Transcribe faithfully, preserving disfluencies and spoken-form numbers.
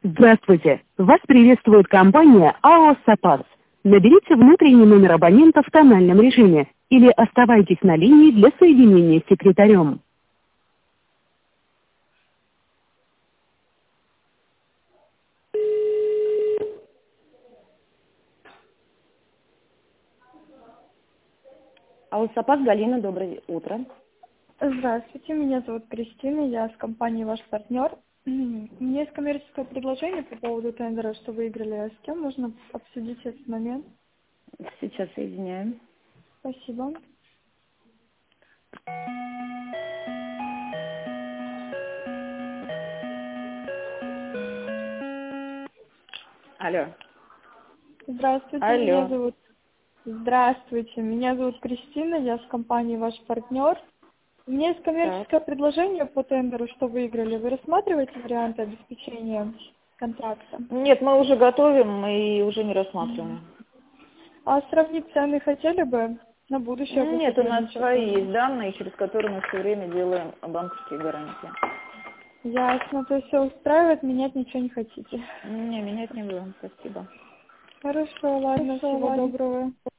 Здравствуйте! Вас приветствует компания АО «Сапас». Наберите внутренний номер абонента в тональном режиме или оставайтесь на линии для соединения с секретарем. АО «Сапас», Галина, доброе утро. Здравствуйте, меня зовут Кристина, я с компанией «Ваш партнер». У меня есть коммерческое предложение по поводу тендера, что выиграли. С кем можно обсудить этот момент? Сейчас соединяем. Спасибо. Алло. Здравствуйте, меня Алло. зовут... Здравствуйте, меня зовут Кристина, я с компанией «Ваш партнер». У меня есть Так. коммерческое предложение по тендеру, что выиграли. Вы рассматриваете варианты обеспечения контракта? Нет, мы уже готовим и уже не рассматриваем. А сравнить цены хотели бы на будущее по Нет, у нас свои сотрудничеству? есть данные, через которые мы все время делаем банковские гарантии. Ясно, то есть все устраивает, менять ничего не хотите. Не, менять не будем, спасибо. Хорошо, ладно, Хорошо, всего ладно. доброго.